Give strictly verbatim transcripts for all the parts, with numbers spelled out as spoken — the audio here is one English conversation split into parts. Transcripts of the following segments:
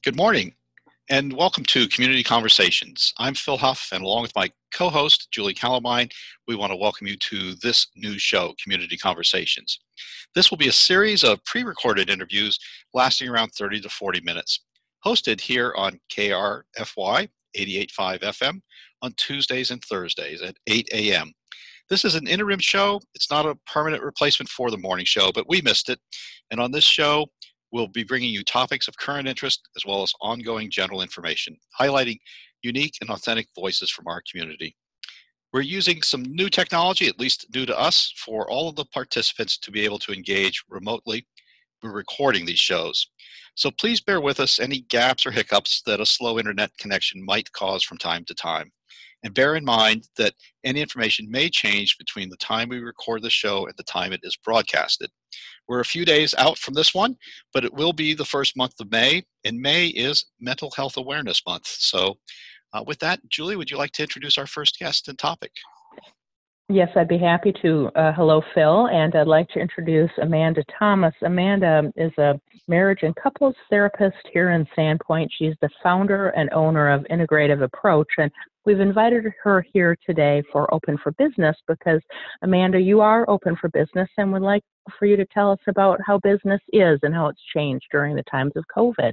Good morning, and welcome to Community Conversations. I'm Phil Huff, and along with my co-host, Julie Calamine, we want to welcome you to this new show, Community Conversations. This will be a series of pre-recorded interviews lasting around thirty to forty minutes, hosted here on K R F Y eighty-eight point five F M on Tuesdays and Thursdays at eight A M This is an interim show. It's not a permanent replacement for the morning show, but we missed it. And on this show, we'll be bringing you topics of current interest as well as ongoing general information, highlighting unique and authentic voices from our community. We're using some new technology, at least new to us, for all of the participants to be able to engage remotely. We're recording these shows. So please bear with us any gaps or hiccups that a slow internet connection might cause from time to time. And bear in mind that any information may change between the time we record the show and the time it is broadcasted. We're a few days out from this one, but it will be the first month of May, and May is Mental Health Awareness Month. So uh, with that, Julie, would you like to introduce our first guest and topic? Yes, I'd be happy to. Uh, hello, Phil, and I'd like to introduce Amanda Thomas. Amanda is a marriage and couples therapist here in Sandpoint. She's the founder and owner of Integrative Approach, and we've invited her here today for Open for Business because, Amanda, you are open for business and would like for you to tell us about how business is and how it's changed during the times of COVID.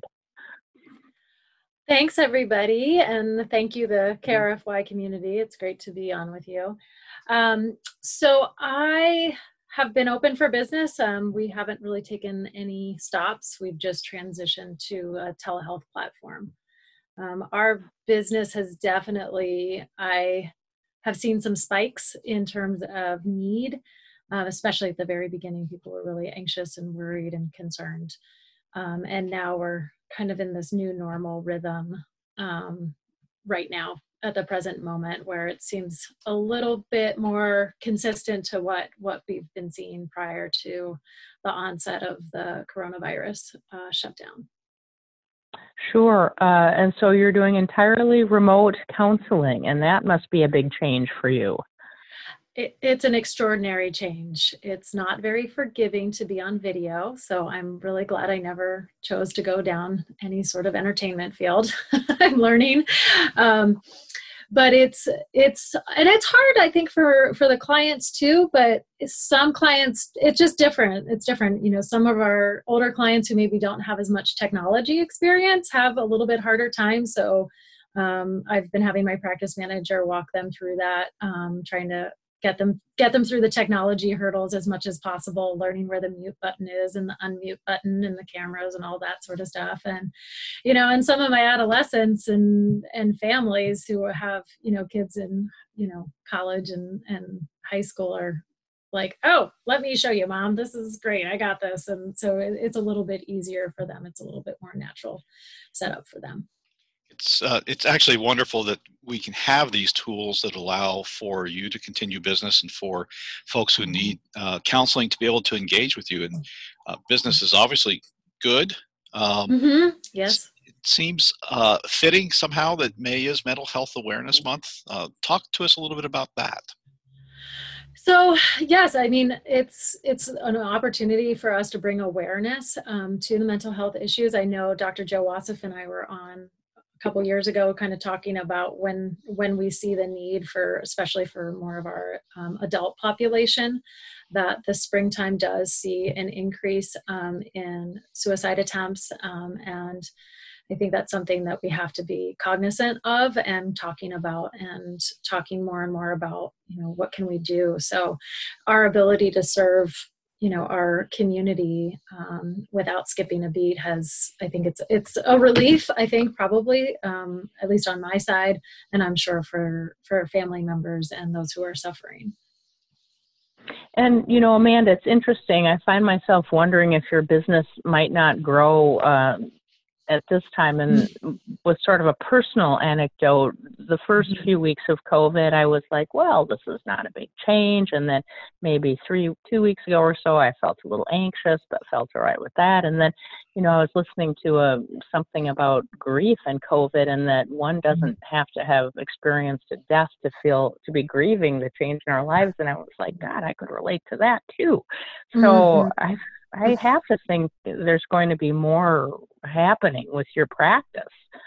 Thanks, everybody, and thank you, the K R F Y community. It's great to be on with you. Um, so I have been open for business. Um, we haven't really taken any stops. We've just transitioned to a telehealth platform. Um, our business has definitely, I have seen some spikes in terms of need, uh, especially at the very beginning. People were really anxious and worried and concerned. Um, and now we're kind of in this new normal rhythm um, right now at the present moment, where it seems a little bit more consistent to what, what we've been seeing prior to the onset of the coronavirus uh, shutdown. Sure. Uh, and so you're doing entirely remote counseling, and that must be a big change for you. It, it's an extraordinary change. It's not very forgiving to be on video, so I'm really glad I never chose to go down any sort of entertainment field. I'm learning. Um, but it's, it's, and it's hard, I think, for, for the clients too, but some clients, it's just different. It's different. You know, some of our older clients who maybe don't have as much technology experience have a little bit harder time. So um, I've been having my practice manager walk them through that, um, trying to get them get them through the technology hurdles as much as possible, learning where the mute button is and the unmute button and the cameras and all that sort of stuff. And, you know, and some of my adolescents and and families who have, you know, kids in, you know, college and, and high school are like, oh, let me show you, Mom, this is great, I got this. And so it, it's a little bit easier for them. It's a little bit more natural setup for them. It's, uh, it's actually wonderful that we can have these tools that allow for you to continue business and for folks who need uh, counseling to be able to engage with you. And uh, business is obviously good. Um, mm-hmm. Yes. It seems uh, fitting somehow that May is Mental Health Awareness Month. Uh, talk to us a little bit about that. So yes, I mean, it's it's an opportunity for us to bring awareness um, to the mental health issues. I know Doctor Joe Wasif and I were on couple years ago, kind of talking about when when we see the need for, especially for more of our um, adult population, that the springtime does see an increase um, in suicide attempts. Um, and I think that's something that we have to be cognizant of and talking about and talking more and more about, you know, what can we do? So our ability to serve, you know, our community um, without skipping a beat has, I think it's it's a relief, I think, probably, um, at least on my side, and I'm sure for, for family members and those who are suffering. And, you know, Amanda, it's interesting. I find myself wondering if your business might not grow uh, at this time. And with sort of a personal anecdote, the first few weeks of COVID, I was like, well, this is not a big change. And then maybe three, two weeks ago or so, I felt a little anxious, but felt all right with that. And then, you know, I was listening to a, something about grief and COVID, and that one doesn't have to have experienced a death to feel, to be grieving the change in our lives. And I was like, God, I could relate to that too. So mm-hmm. I I have to think there's going to be more happening with your practice.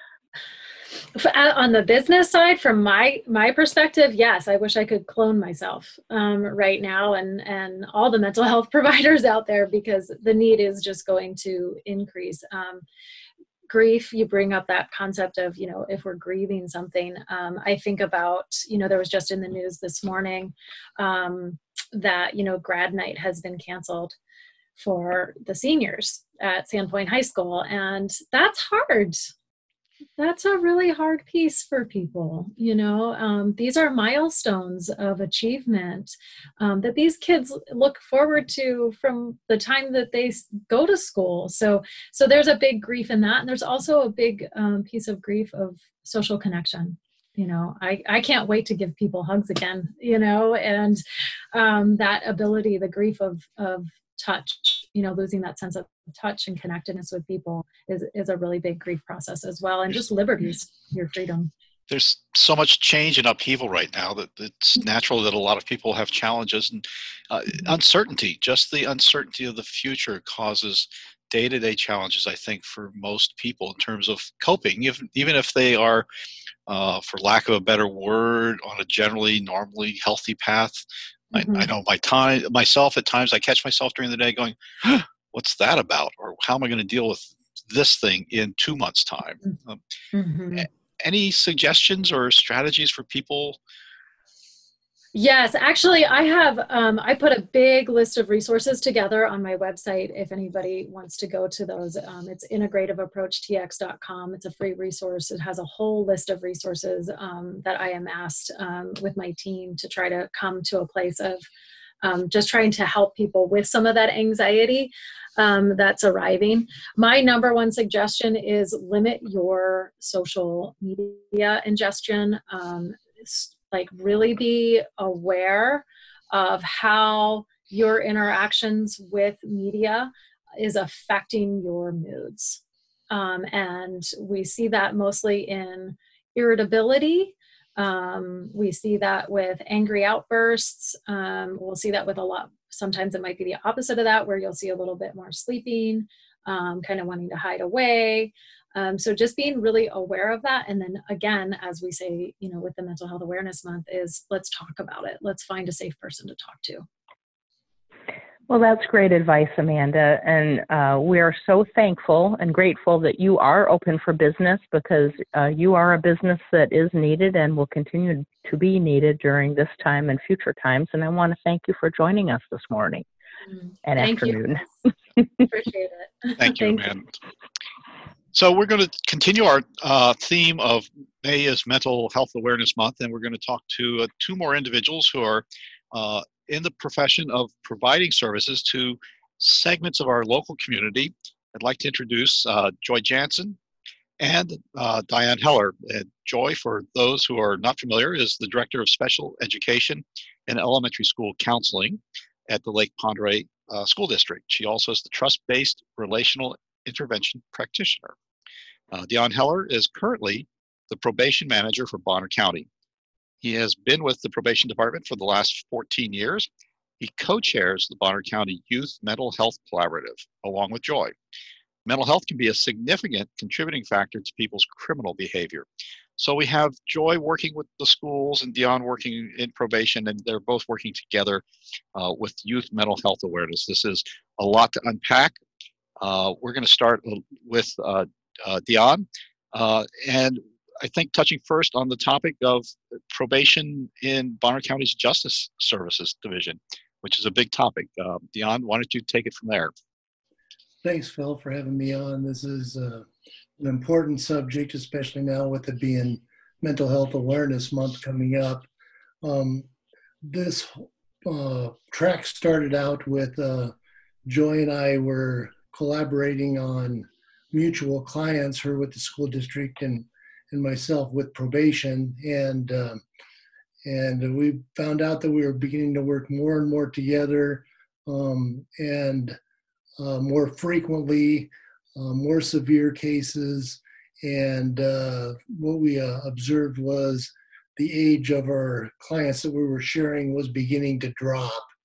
On the business side, from my my perspective, yes, I wish I could clone myself um, right now and and all the mental health providers out there, because the need is just going to increase. Um, grief, you bring up that concept of, you know, if we're grieving something, um, I think about, you know, there was just in the news this morning um, that, you know, grad night has been canceled for the seniors at Sandpoint High School, and that's hard. That's a really hard piece for people, you know. Um, these are milestones of achievement um, that these kids look forward to from the time that they go to school. So, so there's a big grief in that, and there's also a big um, piece of grief of social connection. You know, I, I can't wait to give people hugs again, you know, and um, that ability, the grief of of touch, you know, losing that sense of touch and connectedness with people is, is a really big grief process as well. And just liberties, your freedom. There's so much change and upheaval right now that it's natural that a lot of people have challenges and uh, uncertainty. Just the uncertainty of the future causes day-to-day challenges, I think, for most people in terms of coping, even, even if they are, uh, for lack of a better word, on a generally normally healthy path. Mm-hmm. I, I know my time, myself at times I catch myself during the day going, what's that about? Or how am I going to deal with this thing in two months' time? Um, mm-hmm. Any suggestions or strategies for people? Yes, actually, I have, um, I put a big list of resources together on my website. If anybody wants to go to those, um, it's integrative approach t x dot com. It's a free resource. It has a whole list of resources um, that I am asked um, with my team to try to come to a place of um, just trying to help people with some of that anxiety um, that's arriving. My number one suggestion is limit your social media ingestion. Um, like really be aware of how your interactions with media is affecting your moods. Um, and we see that mostly in irritability. Um, we see that with angry outbursts. Um, we'll see that with a lot. Sometimes it might be the opposite of that, where you'll see a little bit more sleeping, um, kind of wanting to hide away. Um, so just being really aware of that. And then again, as we say, you know, with the Mental Health Awareness Month, is let's talk about it. Let's find a safe person to talk to. Well, that's great advice, Amanda. And uh, we are so thankful and grateful that you are open for business, because uh, you are a business that is needed and will continue to be needed during this time and future times. And I want to thank you for joining us this morning mm, and thank afternoon. You. Appreciate it. Thank you, Amanda. So we're going to continue our uh, theme of May is Mental Health Awareness Month, and we're going to talk to uh, two more individuals who are uh, in the profession of providing services to segments of our local community. I'd like to introduce uh, Joy Jansen and uh, Diane Heller. And Joy, for those who are not familiar, is the Director of Special Education and Elementary School Counseling at the Lake Pend Oreille uh, School District. She also is the Trust-Based Relational Intervention Practitioner. Uh, Dion Heller is currently the probation manager for Bonner County. He has been with the probation department for the last fourteen years. He co-chairs the Bonner County Youth Mental Health Collaborative, along with Joy. Mental health can be a significant contributing factor to people's criminal behavior. So we have Joy working with the schools and Dion working in probation, and they're both working together uh, with youth mental health awareness. This is a lot to unpack. Uh, we're going to start with uh, uh, Dion, uh, and I think touching first on the topic of probation in Bonner County's Justice Services Division, which is a big topic. Uh, Dion, why don't you take it from there? Thanks, Phil, for having me on. This is uh, an important subject, especially now with it being Mental Health Awareness Month coming up. Um, this uh, track started out with uh, Joy and I were collaborating on mutual clients, her with the school district and, and myself with probation. And, uh, and we found out that we were beginning to work more and more together um, and uh, more frequently, uh, more severe cases. And uh, what we uh, observed was the age of our clients that we were sharing was beginning to drop.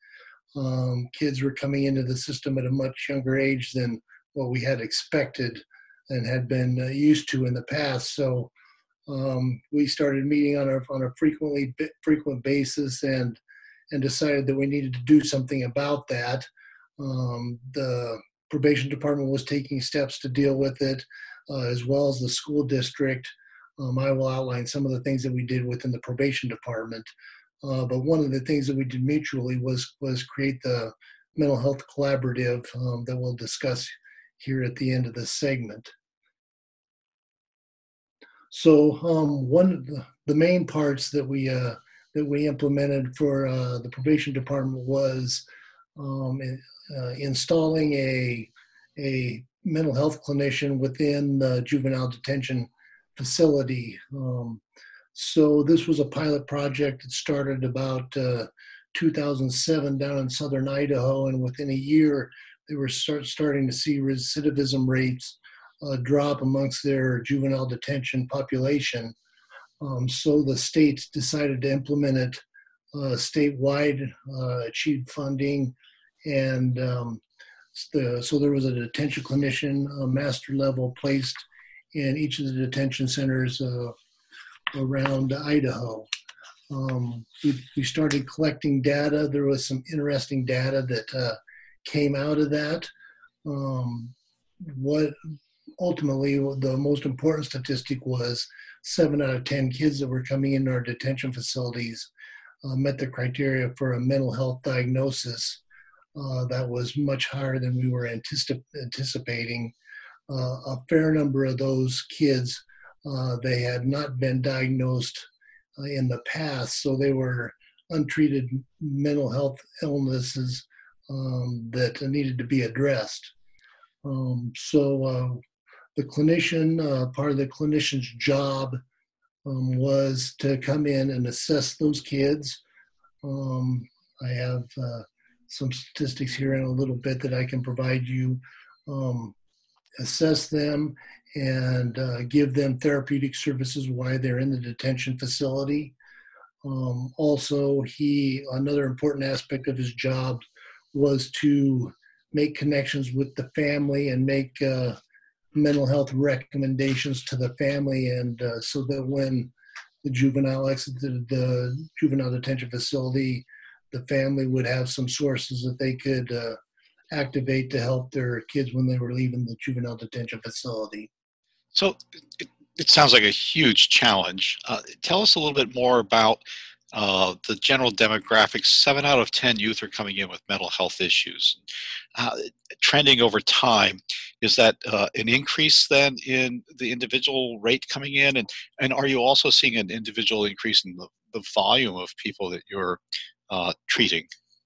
Um, kids were coming into the system at a much younger age than what we had expected and had been uh, used to in the past. So um, we started meeting on a on a frequently frequent basis and and decided that we needed to do something about that. Um, the probation department was taking steps to deal with it, uh, as well as the school district. Um, I will outline some of the things that we did within the probation department. Uh, but one of the things that we did mutually was was create the mental health collaborative um, that we'll discuss here at the end of this segment. So um, one of the, the main parts that we uh, that we implemented for uh, the probation department was um, uh, installing a a mental health clinician within the juvenile detention facility. Um, so this was a pilot project that started about uh, two thousand seven down in southern Idaho, and within a year they were start, starting to see recidivism rates uh, drop amongst their juvenile detention population. Um, so the state decided to implement it uh, statewide, uh, achieved funding, and um, the, so there was a detention clinician, a master level, placed in each of the detention centers uh, around Idaho. Um, we, we started collecting data. There was some interesting data that uh, came out of that. Um, what ultimately the most important statistic was seven out of ten kids that were coming into our detention facilities uh, met the criteria for a mental health diagnosis. Uh, that was much higher than we were anticip- anticipating. Uh, a fair number of those kids, uh, they had not been diagnosed uh, in the past, so they were untreated mental health illnesses um, that needed to be addressed. Um, so uh, the clinician, uh, part of the clinician's job um, was to come in and assess those kids. Um, I have uh, some statistics here in a little bit that I can provide you. Um, assess them and uh, give them therapeutic services while they're in the detention facility. Um, also, he another important aspect of his job was to make connections with the family and make uh, mental health recommendations to the family, and uh, so that when the juvenile exited the juvenile detention facility, the family would have some sources that they could uh, activate to help their kids when they were leaving the juvenile detention facility. So it, it sounds like a huge challenge. Uh, tell us a little bit more about uh, the general demographics. Seven out of ten youth are coming in with mental health issues. Uh, trending over time, is that uh, an increase then in the individual rate coming in? And, and are you also seeing an individual increase in the, the volume of people that you're uh, treating?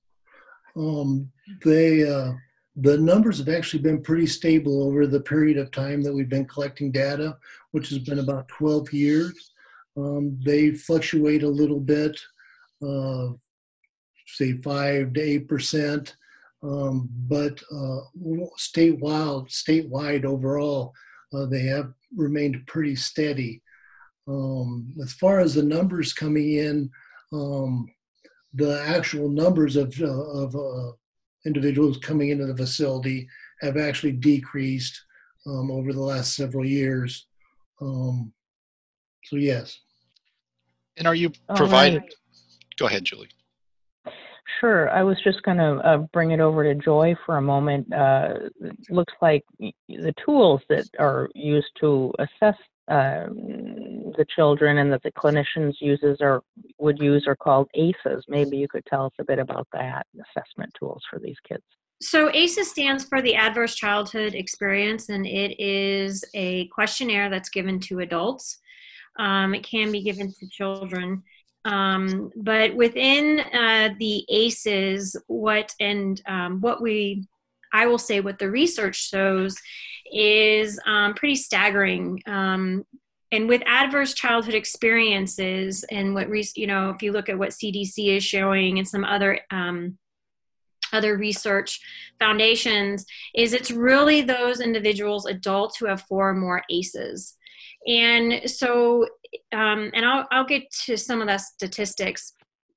Um, they, uh, the numbers have actually been pretty stable over the period of time that we've been collecting data, which has been about twelve years. Um, they fluctuate a little bit, uh, say five to eight percent, um, but uh, statewide, statewide overall, uh, they have remained pretty steady. Um, as far as the numbers coming in, um, the actual numbers of, uh, of uh, individuals coming into the facility have actually decreased um, over the last several years. Um, so yes. And are you All providing? right. Go ahead, Julie. Sure. I was just going to uh, bring it over to Joy for a moment. Uh, it looks like the tools that are used to assess uh, the children and that the clinicians uses or would use are called A C Es. Maybe you could tell us a bit about that, assessment tools for these kids. So A C Es stands for the Adverse Childhood Experience, and it is a questionnaire that's given to adults. Um, it can be given to children. Um, but within uh, the A C Es, what and um, what we, I will say what the research shows is um, pretty staggering. Um, and with adverse childhood experiences and what, re- you know, if you look at what C D C is showing and some other um, other research foundations, is it's really those individuals, adults who have four or more A C Es. And so, um, and I'll, I'll get to some of the statistics,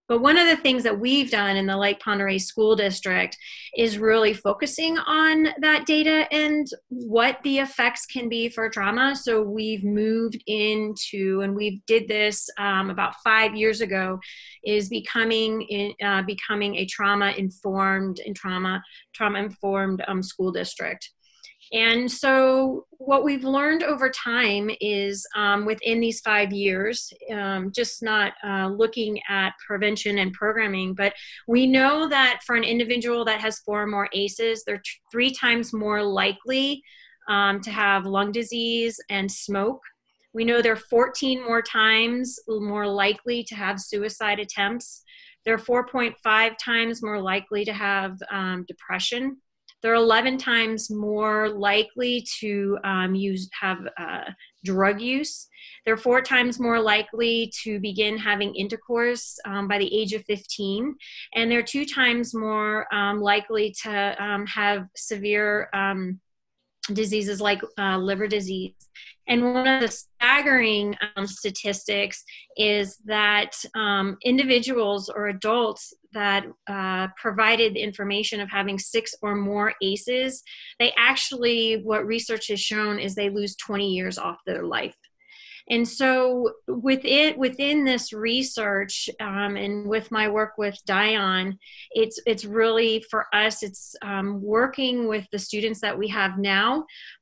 But one of the things that we've done in the Lake Pend Oreille School District is really focusing on that data and what the effects can be for trauma. So we've moved into, and we did this um, about five years ago, is becoming in, uh, becoming a trauma informed and trauma trauma informed um, school district. And so what we've learned over time is um, within these five years, um, just not uh, looking at prevention and programming, but we know that for an individual that has four or more A C Es, they're t- three times more likely um, to have lung disease and smoke. We know they're fourteen more times more likely to have suicide attempts. They're four point five times more likely to have um, depression. They're eleven times more likely to um, use have uh, drug use. They're four times more likely to begin having intercourse um, by the age of fifteen. And they're two times more um, likely to um, have severe um, diseases like uh, liver disease. And one of the staggering um, statistics is that um, individuals or adults that uh, provided the information of having six or more A C Es, they actually, what research has shown is they lose twenty years off their life. And so within, within this research um, and with my work with Dion, it's, it's really for us, it's um, working with the students that we have now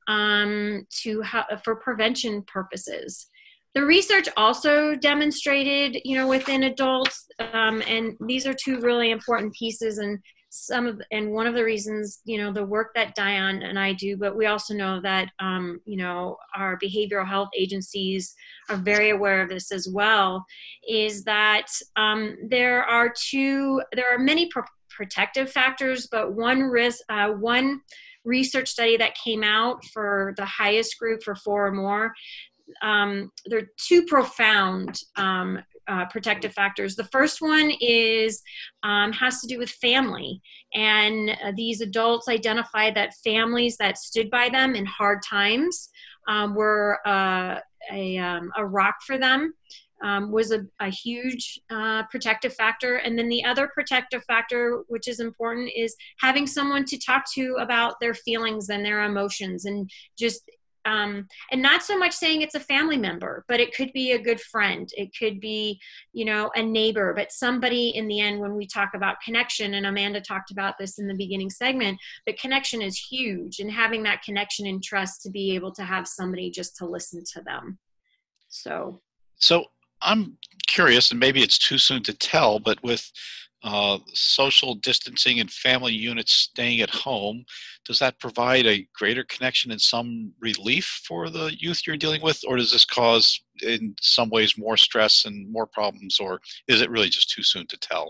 um, to ha- for prevention purposes. The research also demonstrated, you know, within adults, um, and these are two really important pieces, and some of, and one of the reasons, you know, the work that Dion and I do, but we also know that, um, you know, our behavioral health agencies are very aware of this as well, is that um, there are two, there are many pro- protective factors, but one risk, uh, one research study that came out for the highest group for four or more, um, there are two profound um, uh, protective factors. The first one is um, has to do with family, and uh, these adults identified that families that stood by them in hard times um, were uh, a, um, a rock for them. Um, was a, a huge uh, protective factor. And then the other protective factor, which is important, is having someone to talk to about their feelings and their emotions, and just Um, and not so much saying it's a family member, but it could be a good friend. It could be, you know, a neighbor, but somebody in the end, when we talk about connection, and Amanda talked about this in the beginning segment, that connection is huge, and having that connection and trust to be able to have somebody just to listen to them. So, So I'm curious, and maybe it's too soon to tell, but with uh, social distancing and family units staying at home, does that provide a greater connection and some relief for the youth you're dealing with, or does this cause in some ways more stress and more problems, or is it really just too soon to tell?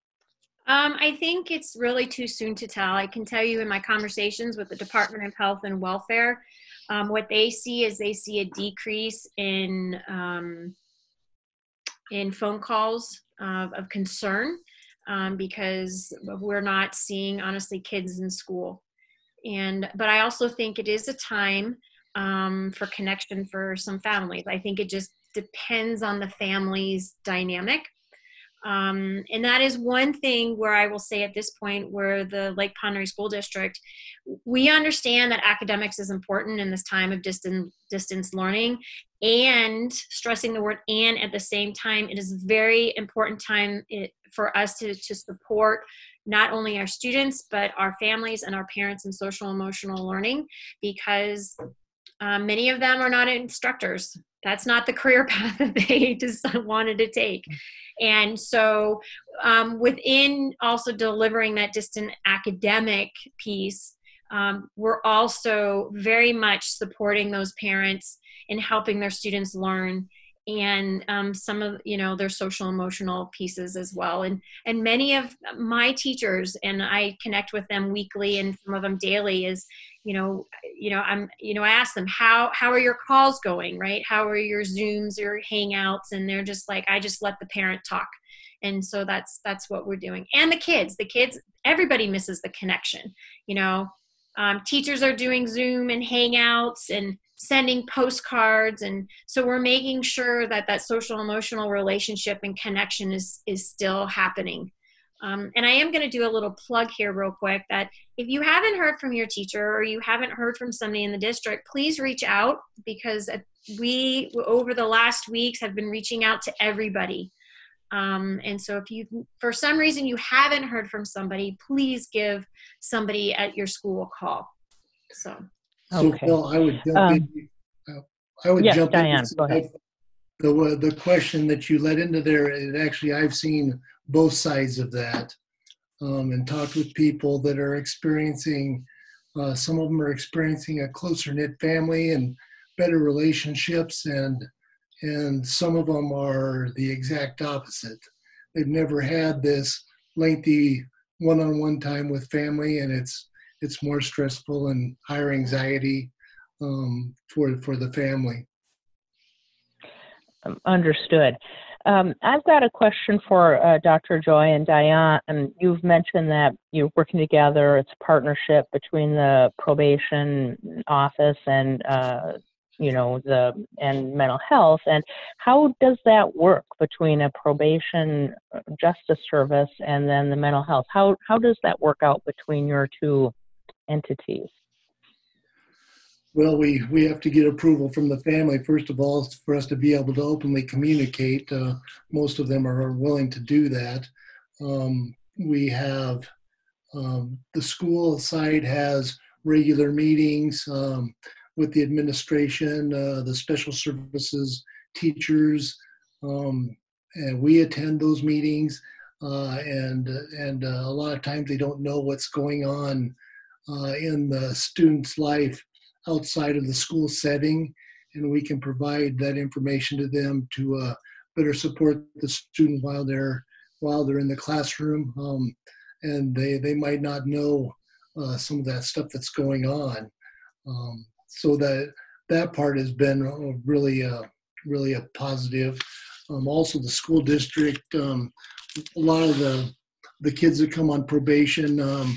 Um, I think it's really too soon to tell. I can tell you in my conversations with the Department of Health and Welfare, um, what they see is they see a decrease in um, in phone calls uh, of concern um, because we're not seeing, honestly, kids in school. And but I also think it is a time um, for connection for some families. I think it just depends on the family's dynamic. Um, and that is one thing where I will say at this point, where the Lake Pend Oreille School District, we understand that academics is important in this time of distance distance learning, and stressing the word "and" at the same time, it is a very important time it, for us to, to support not only our students, but our families and our parents in social emotional learning, because um, many of them are not instructors. That's not the career path that they just wanted to take. And so um, within also delivering that distant academic piece, um, we're also very much supporting those parents in helping their students learn, and um, some of, you know, their social emotional pieces as well. And and many of my teachers, and I connect with them weekly and some of them daily, is, you know, you know, I'm, you know, I ask them, how, how are your calls going, right? How are your Zooms, your Hangouts? And they're just like, I just let the parent talk. And so that's, that's what we're doing. And the kids, the kids, everybody misses the connection. You know, um, teachers are doing Zoom and Hangouts, and sending postcards. And so we're making sure that that social emotional relationship and connection is, is still happening. Um, and I am going to do a little plug here real quick that if you haven't heard from your teacher or you haven't heard from somebody in the district, please reach out, because we, over the last weeks, have been reaching out to everybody. Um, and so if you, for some reason you haven't heard from somebody, please give somebody at your school a call. So. So, Okay. Phil, I would jump Um, in. uh, I would yes, jump Diane, in. go ahead. The uh, the question that you let into there, it actually, I've seen both sides of that, um, and talked with people that are experiencing. Uh, some of them are experiencing a closer knit family and better relationships, and and some of them are the exact opposite. They've never had this lengthy one-on-one time with family, and it's it's more stressful and higher anxiety um, for for the family. Um, Understood. Um, I've got a question for uh, Doctor Joy and Diane. And you've mentioned that you're working together. It's a partnership between the probation office and uh, you know the and mental health. And how does that work between a probation justice service and then the mental health? How how does that work out between your two entities? Well, we, we have to get approval from the family, first of all, for us to be able to openly communicate. Uh, most of them are willing to do that. Um, we have, um, the school side has regular meetings um, with the administration, uh, the special services teachers, um, and we attend those meetings. Uh, and and uh, a lot of times they don't know what's going on uh, in the student's life outside of the school setting, and we can provide that information to them to uh, better support the student while they're while they're in the classroom. Um, and they they might not know uh, some of that stuff that's going on. Um, so that that part has been really uh, really a positive. Um, also, the school district, um, a lot of the the kids that come on probation. Um,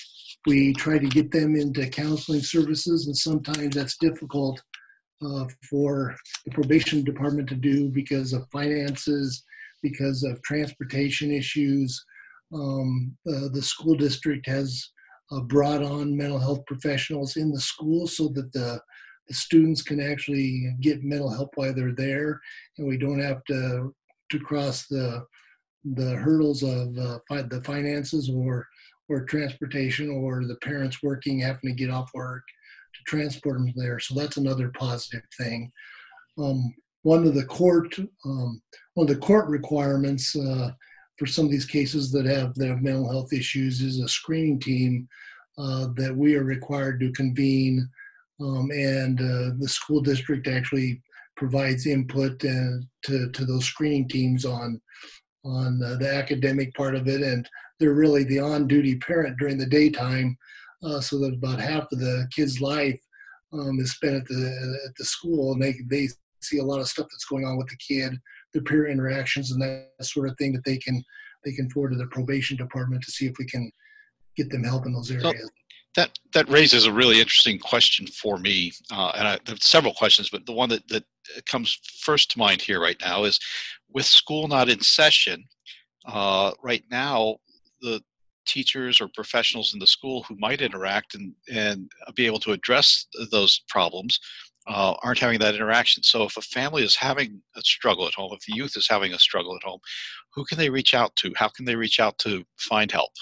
We try to get them into counseling services, and sometimes that's difficult uh, for the probation department to do because of finances, because of transportation issues. Um, uh, the school district has uh, brought on mental health professionals in the school so that the, the students can actually get mental help while they're there, and we don't have to to cross the the hurdles of uh, fi- the finances or or transportation, or the parents working, having to get off work to transport them there. So that's another positive thing. Um, one of the court, um, one of the court requirements uh, for some of these cases that have that have mental health issues is a screening team uh, that we are required to convene, um, and uh, the school district actually provides input uh, to to those screening teams on on uh, the academic part of it, and they're really the on-duty parent during the daytime, uh, so that about half of the kid's life um, is spent at the at the school, and they they see a lot of stuff that's going on with the kid, the peer interactions, and that sort of thing that they can they can forward to the probation department to see if we can get them help in those areas. So that that raises a really interesting question for me, uh, and I, there's several questions, but the one that that comes first to mind here right now is, with school not in session uh, right now, the teachers or professionals in the school who might interact and, and be able to address those problems uh, aren't having that interaction. So if a family is having a struggle at home, if the youth is having a struggle at home, who can they reach out to? How can they reach out to find help?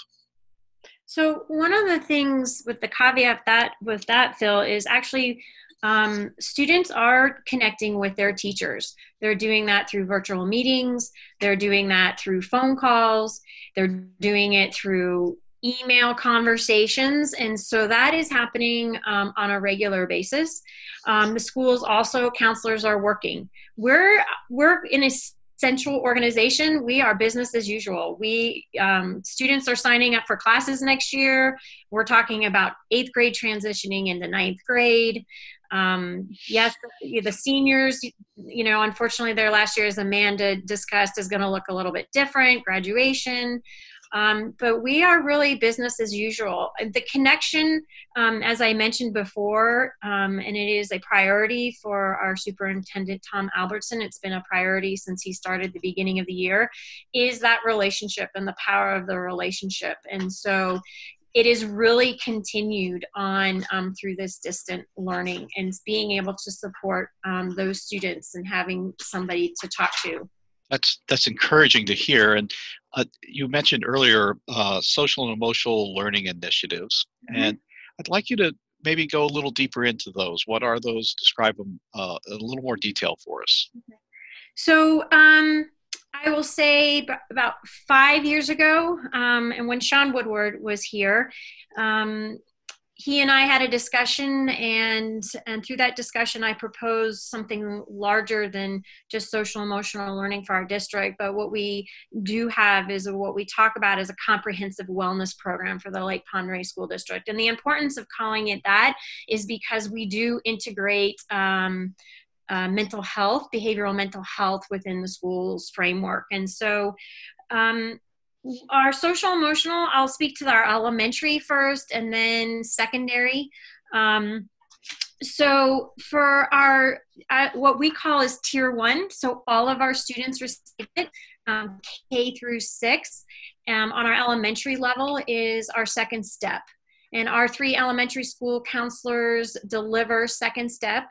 So one of the things with the caveat that with that, Phil, is actually um, students are connecting with their teachers. They're doing that through virtual meetings. They're doing that through phone calls. They're doing it through email conversations. And so that is happening um, on a regular basis. Um, the schools also, counselors are working. We're, we're in a central organization. We are business as usual. We um, students are signing up for classes next year. We're talking about eighth grade transitioning into ninth grade. Um, yes, the seniors, you know, unfortunately their last year, as Amanda discussed, is going to look a little bit different. Graduation. Um, but we are really business as usual. The connection, um, as I mentioned before, um, and it is a priority for our superintendent, Tom Albertson, it's been a priority since he started the beginning of the year, is that relationship and the power of the relationship. And so it is really continued on um, through this distant learning and being able to support um, those students and having somebody to talk to. That's that's encouraging to hear. And uh, you mentioned earlier uh, social and emotional learning initiatives, mm-hmm. and I'd like you to maybe go a little deeper into those. What are those? Describe them uh, in a little more detail for us. Okay. So um, I will say about five years ago, um, and when Sean Woodward was here, um, he and I had a discussion, and and through that discussion, I proposed something larger than just social emotional learning for our district. But what we do have is what we talk about as a comprehensive wellness program for the Lake Pend Oreille School District. And the importance of calling it that is because we do integrate um, uh, mental health, behavioral mental health within the school's framework. And so um, our social emotional, I'll speak to our elementary first and then secondary. Um, so for our, uh, what we call is tier one, so all of our students receive it, um, K through six. Um, on our elementary level is our second step. And our three elementary school counselors deliver second step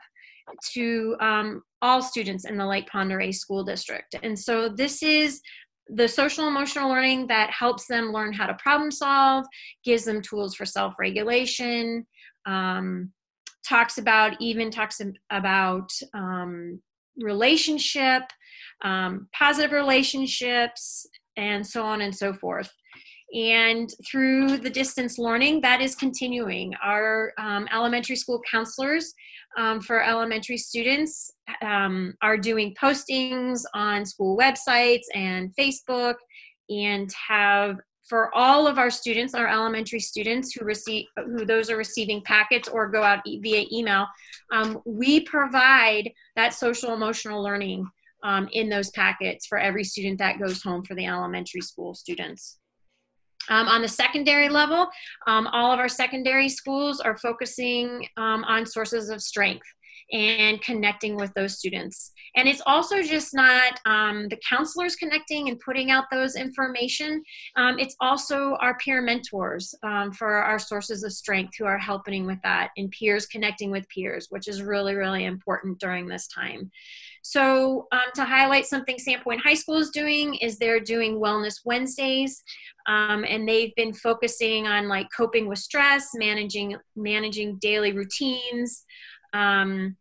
to um, all students in the Lake Pend Oreille School District. And so this is the social emotional learning that helps them learn how to problem solve, gives them tools for self-regulation, um, talks about, even talks about um, relationship, um, positive relationships, and so on and so forth. And through the distance learning, that is continuing. Our um, elementary school counselors um, for elementary students um, are doing postings on school websites and Facebook, and have, for all of our students, our elementary students who receive, who those are receiving packets or go out e- via email, um, we provide that social emotional learning um, in those packets for every student that goes home for the elementary school students. Um, on the secondary level, um, all of our secondary schools are focusing um, on sources of strength and connecting with those students. And it's also just not um, the counselors connecting and putting out those information. Um, it's also our peer mentors um, for our sources of strength who are helping with that, and peers connecting with peers, which is really, really important during this time. So um, to highlight something Sandpoint High School is doing is they're doing Wellness Wednesdays, um, and they've been focusing on like coping with stress, managing managing daily routines, um,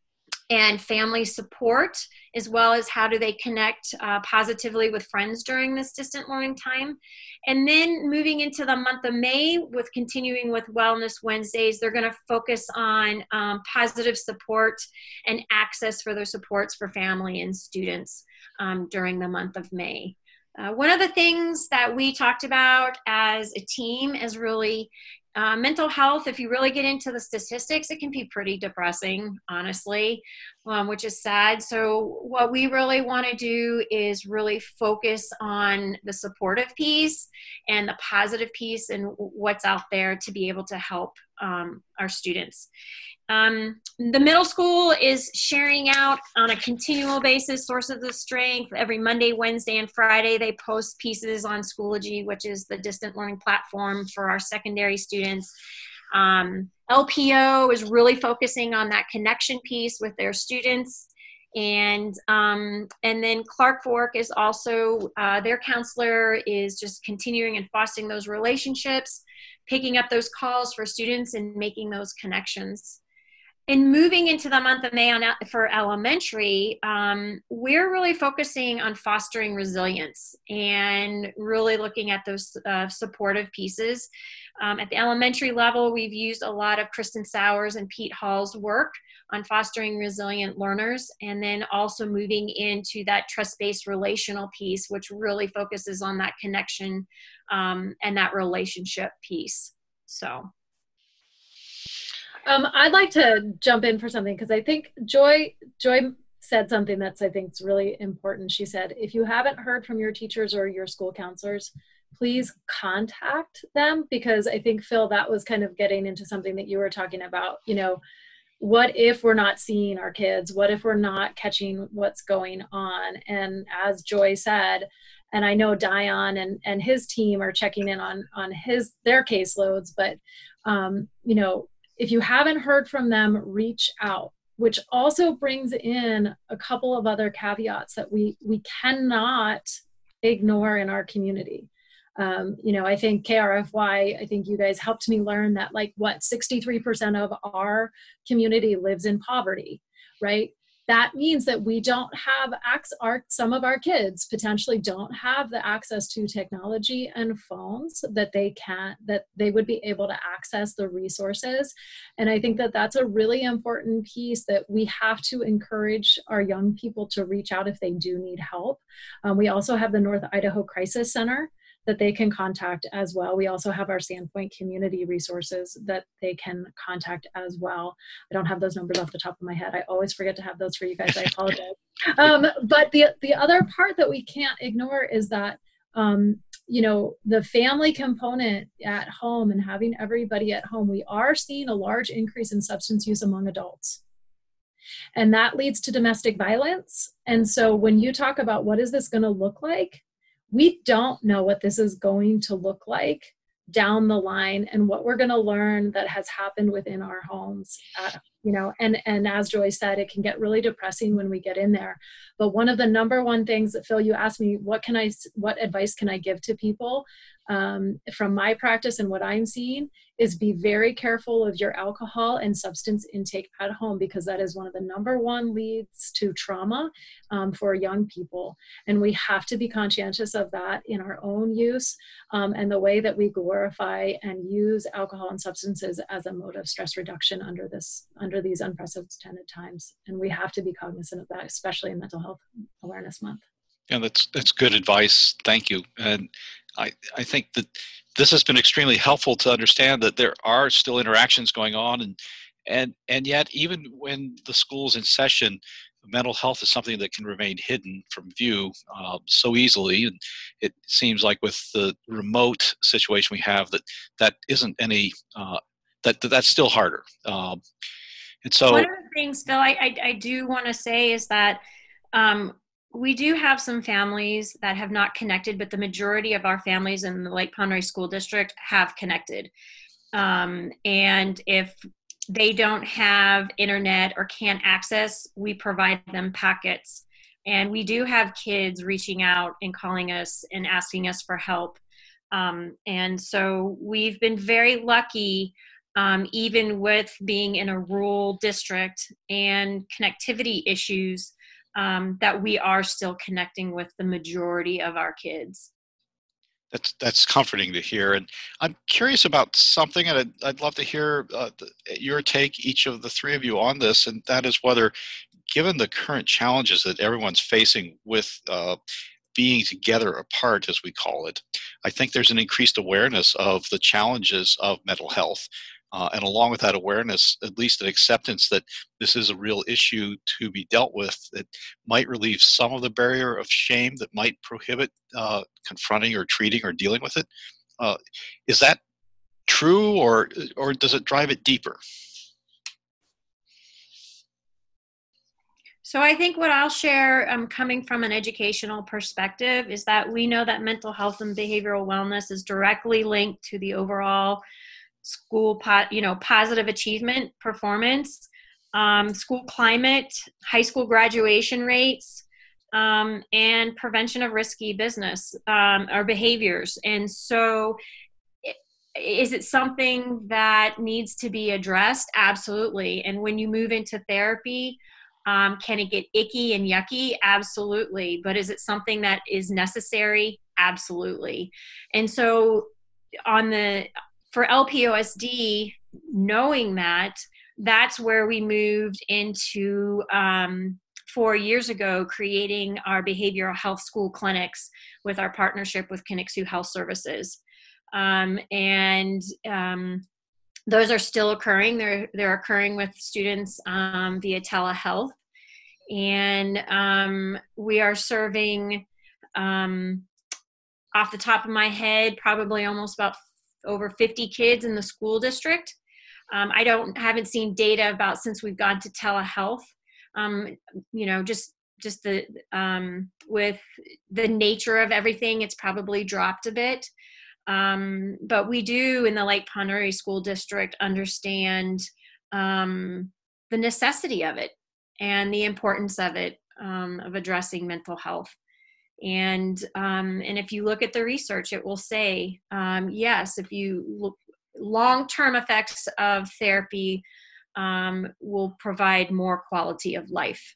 and family support, as well as how do they connect uh, positively with friends during this distant learning time. And then moving into the month of May with continuing with Wellness Wednesdays, they're going to focus on um, positive support and access for those supports for family and students um, during the month of May. Uh, one of the things that we talked about as a team is really uh, mental health. If you really get into the statistics, it can be pretty depressing, honestly, um, which is sad. So what we really want to do is really focus on the supportive piece and the positive piece and what's out there to be able to help um, our students. Um, the middle school is sharing out on a continual basis sources of strength. Every Monday, Wednesday, and Friday, they post pieces on Schoology, which is the distant learning platform for our secondary students. Um, L P O is really focusing on that connection piece with their students. And um, and then Clark Fork is also, uh, their counselor is just continuing and fostering those relationships, picking up those calls for students and making those connections. And moving into the month of May on, for elementary, um, we're really focusing on fostering resilience and really looking at those uh, supportive pieces. Um, at the elementary level, we've used a lot of Kristen Sowers and Pete Hall's work on fostering resilient learners, and then also moving into that trust-based relational piece, which really focuses on that connection um, and that relationship piece. So. Um, I'd like to jump in for something because I think Joy Joy said something that's I think is really important. She said, if you haven't heard from your teachers or your school counselors, please contact them, because I think, Phil, that was kind of getting into something that you were talking about. You know, what if we're not seeing our kids? What if we're not catching what's going on? And as Joy said, and I know Dion and, and his team are checking in on, on his, their caseloads, but, um, you know, if you haven't heard from them, reach out, which also brings in a couple of other caveats that we, we cannot ignore in our community. Um, you know, I think K R F Y, I think you guys helped me learn that, like, what, sixty-three percent of our community lives in poverty, right? That means that we don't have access, our, some of our kids potentially don't have the access to technology and phones that they can, that they would be able to access the resources. And I think that that's a really important piece, that we have to encourage our young people to reach out if they do need help. Um, we also have the North Idaho Crisis Center that they can contact as well. We also have our Sandpoint community resources that they can contact as well. I don't have those numbers off the top of my head. I always forget to have those for you guys. I apologize. Um, but the, the other part that we can't ignore is that, um, you know, the family component at home and having everybody at home, we are seeing a large increase in substance use among adults. And that leads to domestic violence. And so when you talk about what is this going to look like, we don't know what this is going to look like down the line, and what we're going to learn that has happened within our homes. Uh, you know, and, and as Joy said, it can get really depressing when we get in there. But one of the number one things that, Phil, you asked me, what can I, what advice can I give to people um, from my practice and what I'm seeing, is be very careful of your alcohol and substance intake at home, because that is one of the number one leads to trauma um, for young people. And we have to be conscientious of that in our own use um, and the way that we glorify and use alcohol and substances as a mode of stress reduction under this, under these unprecedented times. And we have to be cognizant of that, especially in Mental Health Awareness Month. Yeah, that's that's good advice. Thank you. And I, I think that this has been extremely helpful to understand that there are still interactions going on, and and and yet even when the school's in session, mental health is something that can remain hidden from view uh, so easily. And it seems like with the remote situation we have, that that isn't any uh, that, that that's still harder. Um, and so one of the things, Phil, I I, I do want to say is that. Um, We do have some families that have not connected, but the majority of our families in the Lake Pend Oreille School District have connected. Um, and if they don't have internet or can't access, we provide them packets. And we do have kids reaching out and calling us and asking us for help. Um, and so we've been very lucky, um, even with being in a rural district and connectivity issues, Um, that we are still connecting with the majority of our kids. That's that's comforting to hear. And I'm curious about something, and I'd, I'd love to hear uh, the, your take, each of the three of you, on this, and that is whether, given the current challenges that everyone's facing with uh, being together apart, as we call it, I think there's an increased awareness of the challenges of mental health. Uh, and along with that awareness, at least an acceptance that this is a real issue to be dealt with, that might relieve some of the barrier of shame that might prohibit uh, confronting or treating or dealing with it. Uh, is that true, or or does it drive it deeper? So I think what I'll share, um, coming from an educational perspective, is that we know that mental health and behavioral wellness is directly linked to the overall school, po- you know, positive achievement, performance, um, school climate, high school graduation rates, um, and prevention of risky business um, or behaviors. And so is it something that needs to be addressed? Absolutely. And when you move into therapy, um, can it get icky and yucky? Absolutely. But is it something that is necessary? Absolutely. And so on the for L P O S D, knowing that, that's where we moved into um, four years ago, creating our behavioral health school clinics with our partnership with Kinnicksoo Health Services. Um, and um, those are still occurring. They're, they're occurring with students um, via telehealth. And um, we are serving um, off the top of my head, probably almost about over fifty kids in the school district. Um, I don't haven't seen data about since we've gone to telehealth. Um, you know, just just the um, with the nature of everything, it's probably dropped a bit. Um, but we do in the Lake Pend Oreille School District understand um, the necessity of it and the importance of it, um, of addressing mental health. And um, and if you look at the research, it will say, um, yes, if you look, long-term effects of therapy um, will provide more quality of life.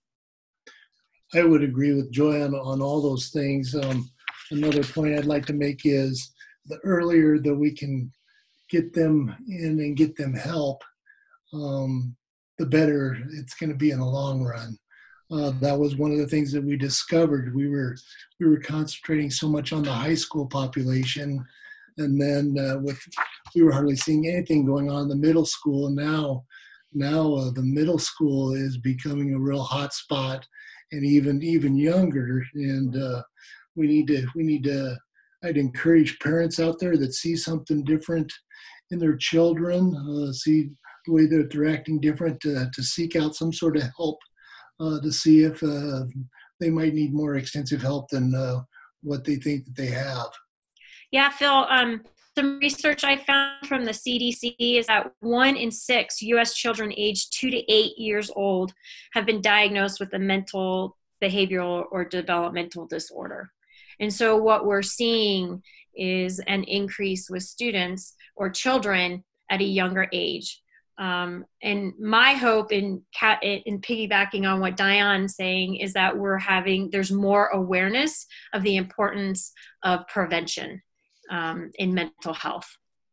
I would agree with Joanne on all those things. Um, another point I'd like to make is the earlier that we can get them in and get them help, um, the better it's going to be in the long run. Uh, that was one of the things that we discovered. We were we were concentrating so much on the high school population, and then uh, with we were hardly seeing anything going on in the middle school. And now, now uh, the middle school is becoming a real hot spot, and even even younger. And uh, we need to we need to. I'd encourage parents out there that see something different in their children, uh, see the way that they're acting different, uh, to seek out some sort of help. Uh, to see if uh, they might need more extensive help than uh, what they think that they have. Yeah, Phil, um, some research I found from the C D C is that one in six U S children aged two to eight years old have been diagnosed with a mental, behavioral, or developmental disorder. And so what we're seeing is an increase with students or children at a younger age. Um, and my hope in, in piggybacking on what Diane's saying is that we're having, there's more awareness of the importance of prevention um, in mental health.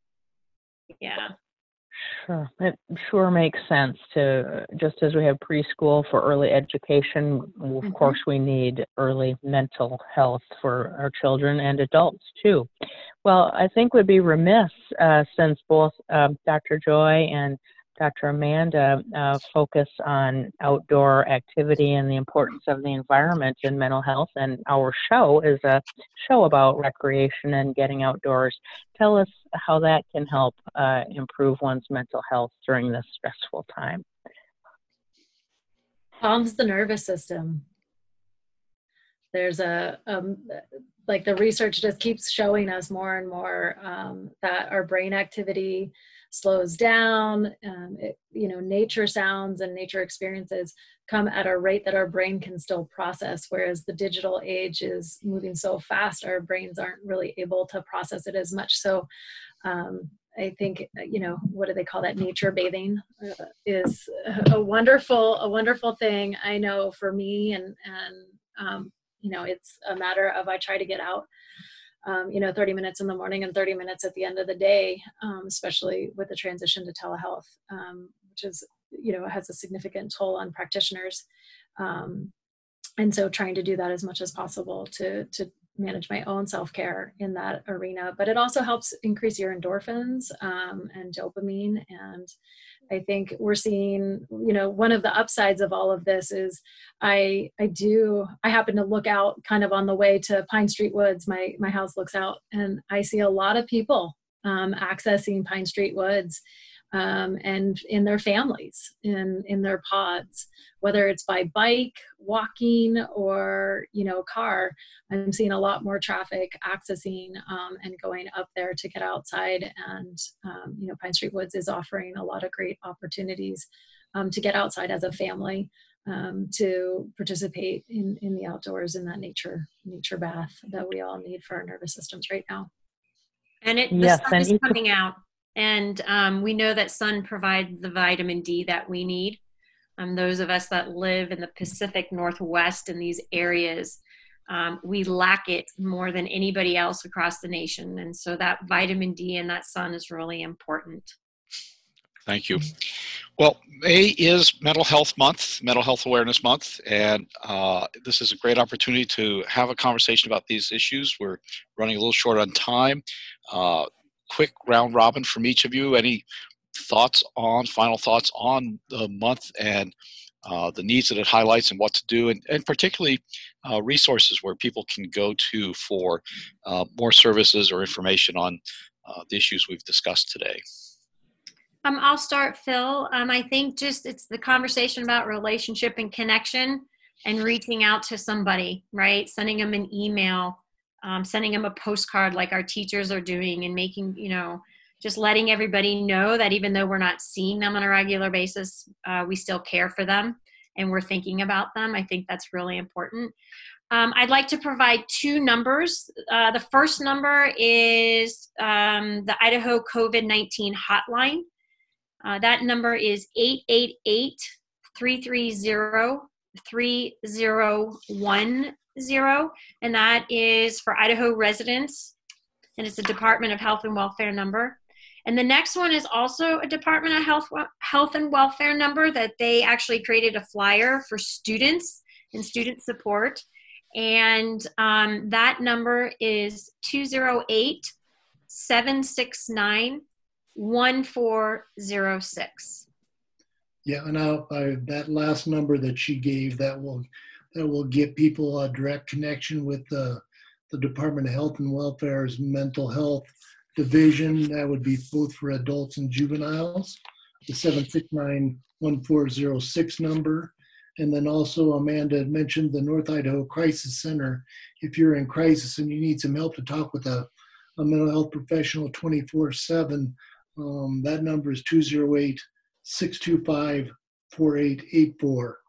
Yeah. Sure. It sure makes sense to, just as we have preschool for early education, of Mm-hmm. course we need early mental health for our children and adults too. Well, I think we'd be remiss uh, since both uh, Doctor Joy and Doctor Amanda uh, focus on outdoor activity and the importance of the environment in mental health, and our show is a show about recreation and getting outdoors. Tell us how that can help uh, improve one's mental health during this stressful time. Calms the nervous system. There's a, um, like the research just keeps showing us more and more um, that our brain activity slows down. Um, it, you know, nature sounds and nature experiences come at a rate that our brain can still process, whereas the digital age is moving so fast, our brains aren't really able to process it as much. So um, I think, you know, what do they call that? Nature bathing uh, is a wonderful, a wonderful thing. I know for me, and, and um, you know, it's a matter of, I try to get out, um, you know, thirty minutes in the morning and thirty minutes at the end of the day, um, especially with the transition to telehealth, um, which is, you know, has a significant toll on practitioners. Um, and so trying to do that as much as possible to, to manage my own self-care in that arena, but it also helps increase your endorphins um, and dopamine. And I think we're seeing, you know, one of the upsides of all of this is I I do, I happen to look out kind of on the way to Pine Street Woods. My, my house looks out and I see a lot of people um, accessing Pine Street Woods um, and in their families, in, in their pods, whether it's by bike, walking, or, you know, car. I'm seeing a lot more traffic accessing um, and going up there to get outside. And, um, you know, Pine Street Woods is offering a lot of great opportunities um, to get outside as a family, um, to participate in, in the outdoors, in that nature, nature bath that we all need for our nervous systems right now. And it, the Yes, sun and is you- coming out. And um, we know that sun provides the vitamin D that we need. Um, those of us that live in the Pacific Northwest in these areas, um, we lack it more than anybody else across the nation. And so that vitamin D and that sun is really important. Thank you. Well, May is Mental Health Month, Mental Health Awareness Month, and uh, this is a great opportunity to have a conversation about these issues. We're running a little short on time. Uh, quick round robin from each of you. Any thoughts on, final thoughts on the month and uh, the needs that it highlights and what to do, and, and particularly uh, resources where people can go to for uh, more services or information on uh, the issues we've discussed today. Um, I'll start, Phil. Um, I think just it's the conversation about relationship and connection and reaching out to somebody, right? Sending them an email, um, sending them a postcard like our teachers are doing, and making, you know, just letting everybody know that even though we're not seeing them on a regular basis, uh, we still care for them and we're thinking about them. I think that's really important. Um, I'd like to provide two numbers. Uh, the first number is um, the Idaho COVID nineteen hotline. Uh, that number is eight eight eight, three three zero, three zero one zero, and that is for Idaho residents, and it's a Department of Health and Welfare number. And the next one is also a Department of Health, Health and Welfare number that they actually created a flyer for students and student support. And um, that number is two zero eight, seven six nine, one four zero six. Yeah, and I, I, that last number that she gave, that will that will get people a direct connection with the, the Department of Health and Welfare's mental health division. That would be both for adults and juveniles, the seven six nine, one four zero six number. And then also Amanda had mentioned the North Idaho Crisis Center. If you're in crisis and you need some help to talk with a, a mental health professional twenty-four seven, um, that number is two zero eight, six two five, four eight eight four.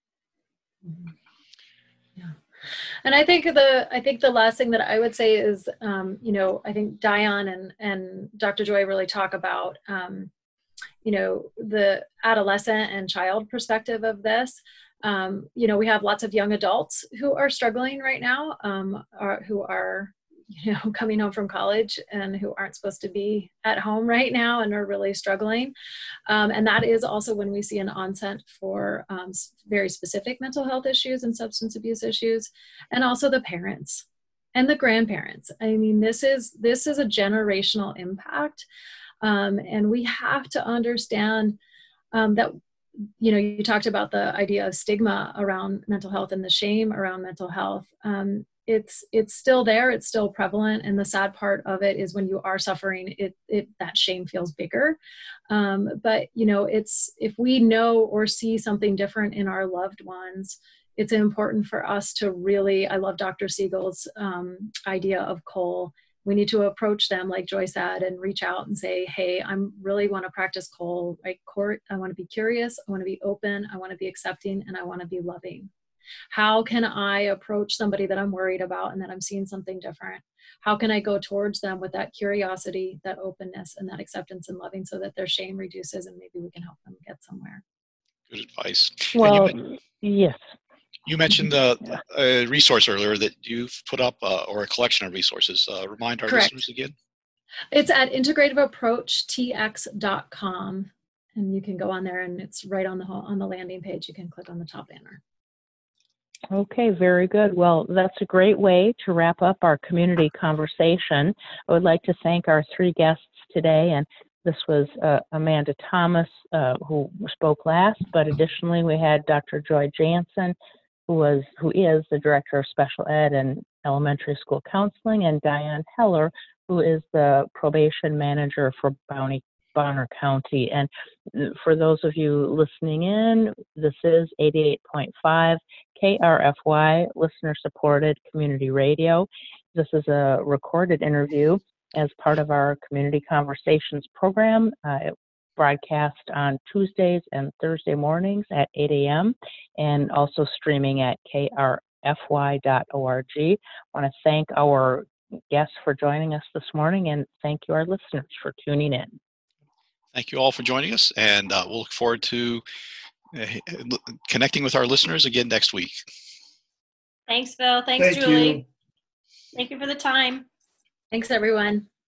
Yeah. And I think the I think the last thing that I would say is, um, you know, I think Diane and, and Doctor Joy really talk about, um, you know, the adolescent and child perspective of this. Um, you know, we have lots of young adults who are struggling right now, um, are, who are, you know, coming home from college and who aren't supposed to be at home right now and are really struggling. Um, and that is also when we see an onset for um, very specific mental health issues and substance abuse issues, and also the parents and the grandparents. I mean, this is, this is a generational impact. Um, and we have to understand um, that, you know, you talked about the idea of stigma around mental health and the shame around mental health. Um, it's it's still there, it's still prevalent, and the sad part of it is when you are suffering, it, it that shame feels bigger. Um, but, you know, it's if we know or see something different in our loved ones, it's important for us to really, I love Doctor Siegel's um, idea of C O L. We need to approach them, like Joy said, and reach out and say, hey, I really want to practice C O L. Right? I want to be curious, I want to be open, I want to be accepting, and I want to be loving. How can I approach somebody that I'm worried about and that I'm seeing something different? How can I go towards them with that curiosity, that openness, and that acceptance and loving so that their shame reduces and maybe we can help them get somewhere? Good advice. Well, You, yes. you mentioned the a resource earlier that you've put up, uh, or a collection of resources. Uh, remind our Correct. listeners again. It's at integrative approach t x dot com, and you can go on there, and it's right on the on the landing page. You can click on the top banner. Okay, very good. Well, that's a great way to wrap up our community conversation. I would like to thank our three guests today, and this was uh, Amanda Thomas, uh, who spoke last, but additionally we had Doctor Joy Jansen, who was who is the Director of Special Ed and Elementary School Counseling, and Diane Heller, who is the Probation Manager for Bounty Bonner County. And for those of you listening in, this is eighty-eight point five K R F Y, listener-supported community radio. This is a recorded interview as part of our Community Conversations program. Uh, it broadcast on Tuesdays and Thursday mornings at eight a m and also streaming at K R F Y dot org. I want to thank our guests for joining us this morning, and thank you, our listeners, for tuning in. Thank you all for joining us, and uh, we'll look forward to uh, connecting with our listeners again next week. Thanks, Phil. Thanks, Thank Julie. you. Thank you for the time. Thanks, everyone.